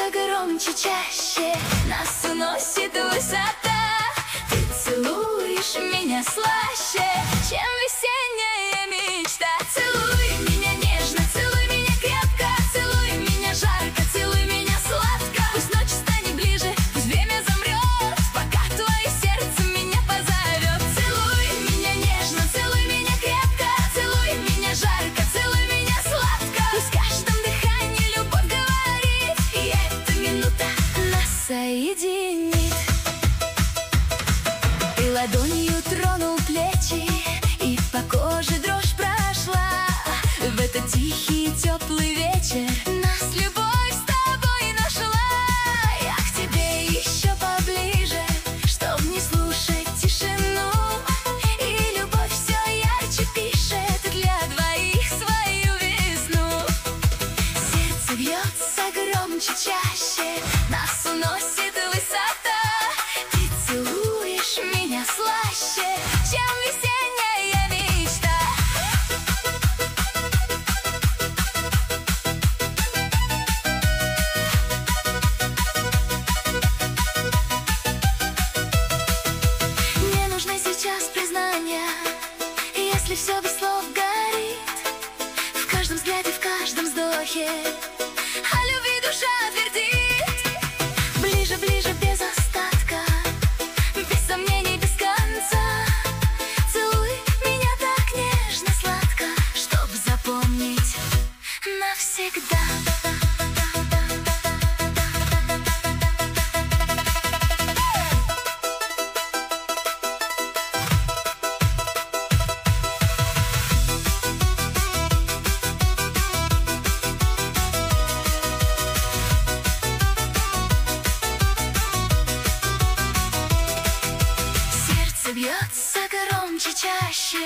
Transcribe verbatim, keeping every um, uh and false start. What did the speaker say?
громче, чаще. Нас уносит высота. Ты целуешь меня слаще, чем весенняя мечта. Целуй меня нежно, целуй меня крепко, целуй меня жарко, целуй меня сладко. Пусть ночь станет ближе, пусть время замрет, пока твое сердце меня позовет. Целуй меня нежно, целуй меня крепко, целуй меня жарко, целуй меня сладко. Пусть в каждом дыхании любовь говорит, и эта минута нас соединит. Ты ладонью тронул плечи, и по коже дрожь прошла. В этот тихий теплый вечер нас любовь с тобой нашла. Я к тебе еще поближе, чтоб не слушать тишину. И любовь все ярче пишет для двоих свою весну. Сердце бьется громче, чаще, нас уносит высота. Ты целуешь меня слаще, чем весенняя мечта. Мне нужны сейчас признания, если все без слов горит, в каждом взгляде, в каждом вздохе о любви душа твердит. Ближе, ближе, без остатка, без сомнений, без конца. Целуй меня так нежно, сладко, чтоб запомнить навсегда. Сердце бьется громче, чаще,